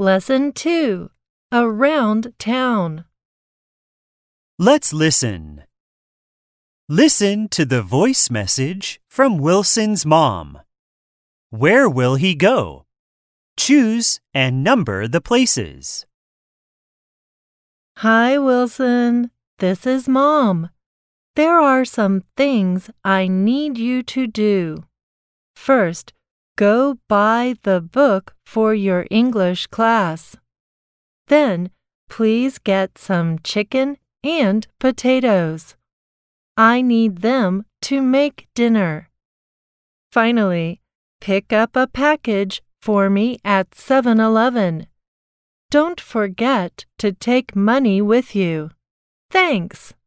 Lesson 2. Around Town. Let's listen. Listen to the voice message from Wilson's mom. Where will he go? Choose and number the places. Hi, Wilson. This is Mom. There are some things I need you to do. First, go buy the book for your English class. Then, please get some chicken and potatoes. I need them to make dinner. Finally, pick up a package for me at 7-Eleven. Don't forget to take money with you. Thanks.